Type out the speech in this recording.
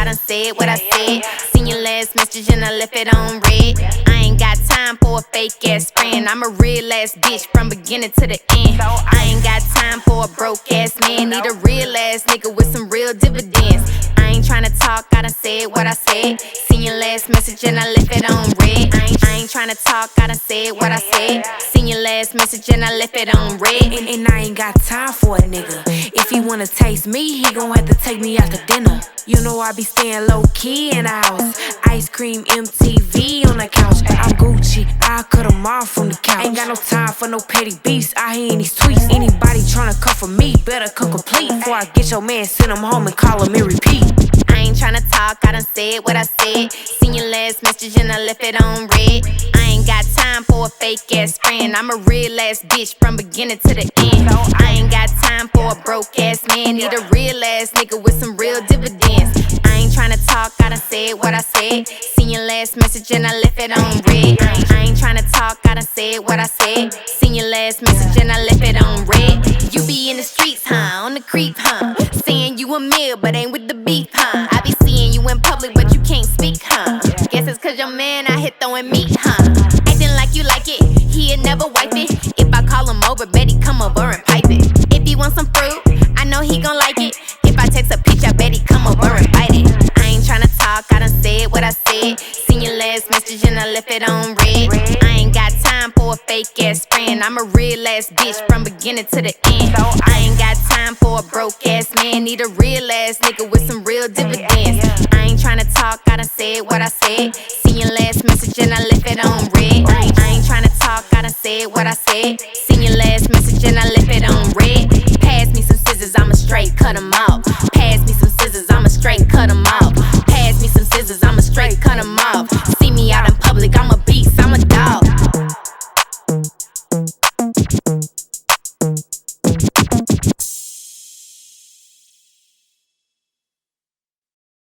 done said what I said. Seen your last message and I left it on red. I ain't got time for a fake ass friend. I'm a real ass bitch from beginning to the end. I ain't got time for a broke ass man. Need a real ass nigga with some real dividends. I ain't tryna talk, I done said what I said. Seen your last message and I left it on red. I ain't tryna talk, I done said what I said. Seen your last message and I left it on red. And I ain't got time for a nigga. If he wanna taste me, he gon' have to take me out to dinner. You know I be staying low key in the house. Ice cream, MTV on the couch. I'm Gucci, I cut 'em off from the couch. Ain't got no time for no petty beefs. I hear these tweets. Anybody tryna come for me, better come complete. Before I get your man, send him home and call him and repeat. I ain't tryna talk, I done said what I said. Seen your last message and I left it on red. I ain't got time for a fake ass friend. I'm a real ass bitch from beginning to the end. I ain't got time for a broke ass man. Need a real ass nigga with some real dividends. I ain't tryna talk, I done said what I said. Seen your last message and I left it on red. I ain't tryna talk, I done said what I said. Seen your last message and I left it on red. You be in the streets, huh? On the creep, huh? Saying you a meal, but ain't with the beef, huh? I be seeing you in public, but you can't speak, huh? Guess it's cause your man out here throwing meat, huh? Acting like you like it, he'll never wipe it. If I call him over, bet he come over and pipe it. If he want some fruit, I know he gon' like it. If I text a picture, I bet he come over and bite it. I ain't tryna talk, I done said what I said. Seen your last message and I left it on red. I ain't got time for a fake ass friend. I'm a real ass bitch from beginning to the end. I ain't got time for a broke ass man. Need a real ass nigga with some real dividends. I ain't tryna talk, I done said what I said. Seen your last message and I left it on red. I ain't tryna talk, I done said what I said. Seen your last message and I left it on red. Pass me some scissors, I'ma straight cut 'em off. Pass me some scissors, I'ma straight cut 'em off. Pass me some scissors, I'ma straight cut 'em off.